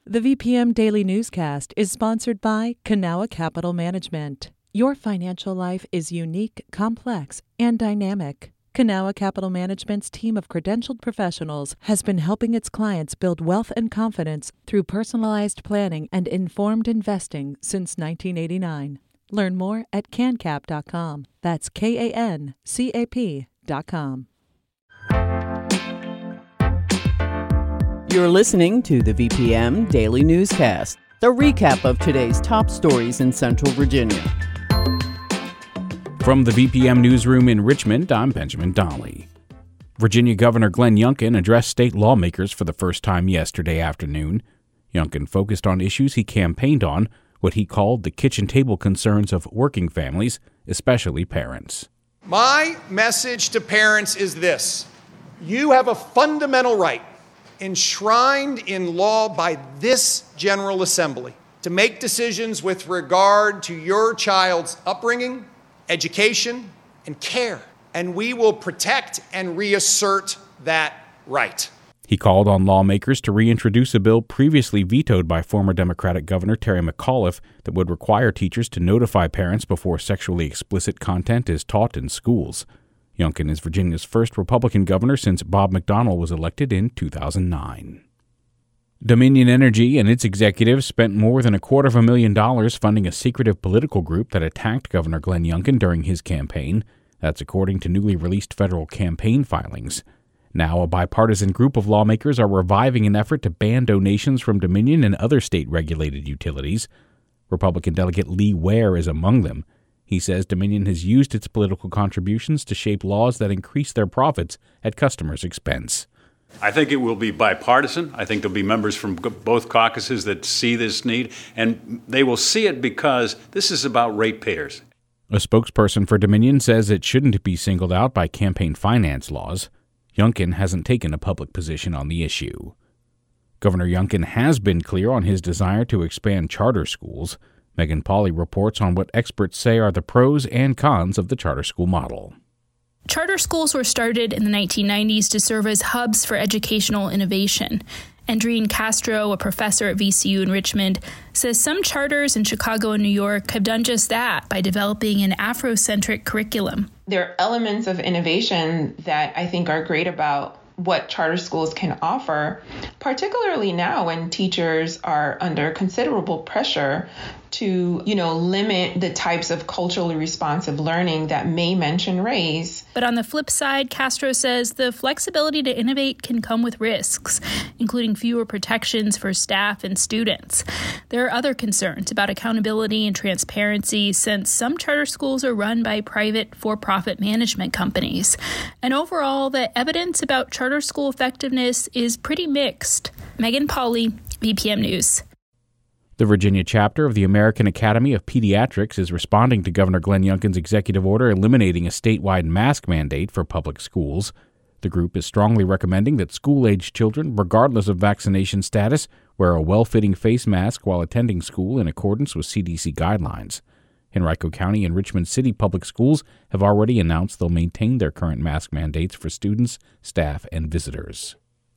The VPM Daily Newscast is sponsored by Kanawha Capital Management. Your financial life is unique, complex, and dynamic. Kanawha Capital Management's team of credentialed professionals has been helping its clients build wealth and confidence through personalized planning and informed investing since 1989. Learn more at cancap.com. That's KANCAP.com. You're listening to the VPM Daily Newscast, the recap of today's top stories in Central Virginia. From the VPM Newsroom in Richmond, I'm Benjamin Dolly. Virginia Governor Glenn Youngkin addressed state lawmakers for the first time yesterday afternoon. Youngkin focused on issues he campaigned on, what he called the kitchen table concerns of working families, especially parents. My message to parents is this: you have a fundamental right enshrined in law by this General Assembly to make decisions with regard to your child's upbringing, education, and care. And we will protect and reassert that right. He called on lawmakers to reintroduce a bill previously vetoed by former Democratic Governor Terry McAuliffe that would require teachers to notify parents before sexually explicit content is taught in schools. Youngkin is Virginia's first Republican governor since Bob McDonnell was elected in 2009. Dominion Energy and its executives spent more than $250,000 funding a secretive political group that attacked Governor Glenn Youngkin during his campaign. That's according to newly released federal campaign filings. Now, a bipartisan group of lawmakers are reviving an effort to ban donations from Dominion and other state-regulated utilities. Republican Delegate Lee Ware is among them. He says Dominion has used its political contributions to shape laws that increase their profits at customers' expense. I think it will be bipartisan. I think there'll be members from both caucuses that see this need, and they will see it because this is about ratepayers. A spokesperson for Dominion says it shouldn't be singled out by campaign finance laws. Youngkin hasn't taken a public position on the issue. Governor Youngkin has been clear on his desire to expand charter schools. Megan Pauley reports on what experts say are the pros and cons of the charter school model. Charter schools were started in the 1990s to serve as hubs for educational innovation. Andreen Castro, a professor at VCU in Richmond, says some charters in Chicago and New York have done just that by developing an Afrocentric curriculum. There are elements of innovation that I think are great about what charter schools can offer, particularly now when teachers are under considerable pressure to, limit the types of culturally responsive learning that may mention race. But on the flip side, Castro says the flexibility to innovate can come with risks, including fewer protections for staff and students. There are other concerns about accountability and transparency since some charter schools are run by private for-profit management companies. And overall, the evidence about charter school effectiveness is pretty mixed. Megan Pauley, VPM News. The Virginia chapter of the American Academy of Pediatrics is responding to Governor Glenn Youngkin's executive order eliminating a statewide mask mandate for public schools. The group is strongly recommending that school-aged children, regardless of vaccination status, wear a well-fitting face mask while attending school in accordance with CDC guidelines. Henrico County and Richmond City Public Schools have already announced they'll maintain their current mask mandates for students, staff, and visitors.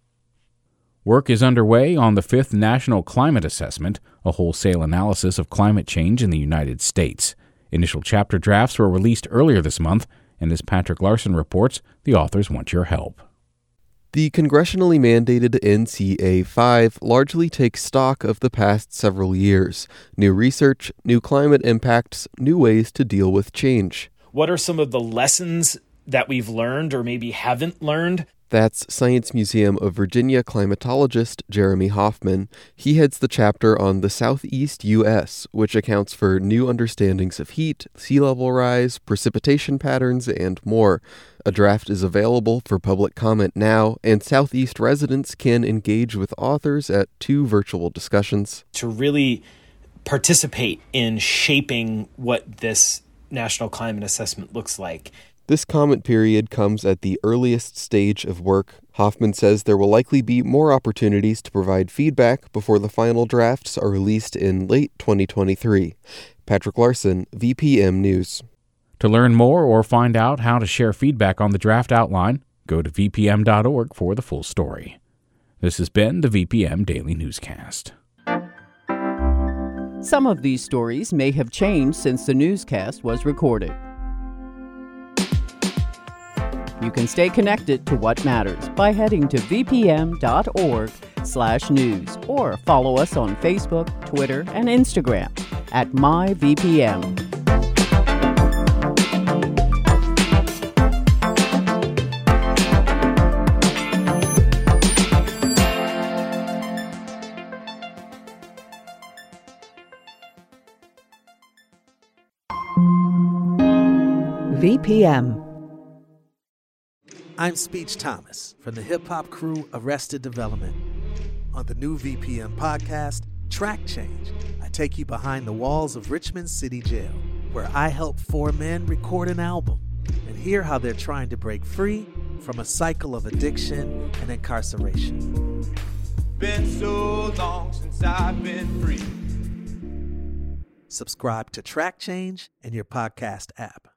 Work is underway on the 5th National Climate Assessment, a wholesale analysis of climate change in the United States. Initial chapter drafts were released earlier this month, and as Patrick Larson reports, the authors want your help. The congressionally mandated NCA 5 largely takes stock of the past several years. New research, new climate impacts, new ways to deal with change. What are some of the lessons that we've learned or maybe haven't learned? That's Science Museum of Virginia climatologist Jeremy Hoffman. He heads the chapter on the Southeast U.S., which accounts for new understandings of heat, sea level rise, precipitation patterns, and more. A draft is available for public comment now, and Southeast residents can engage with authors at 2 virtual discussions. To really participate in shaping what this National Climate Assessment looks like. This comment period comes at the earliest stage of work. Hoffman says there will likely be more opportunities to provide feedback before the final drafts are released in late 2023. Patrick Larson, VPM News. To learn more or find out how to share feedback on the draft outline, go to vpm.org for the full story. This has been the VPM Daily Newscast. Some of these stories may have changed since the newscast was recorded. You can stay connected to what matters by heading to vpm.org/news or follow us on Facebook, Twitter, and Instagram at MyVPM. VPM. I'm Speech Thomas from the hip-hop crew Arrested Development. On the new VPM podcast, Track Change, I take you behind the walls of Richmond City Jail, where I help 4 men record an album and hear how they're trying to break free from a cycle of addiction and incarceration. Been so long since I've been free. Subscribe to Track Change in your podcast app.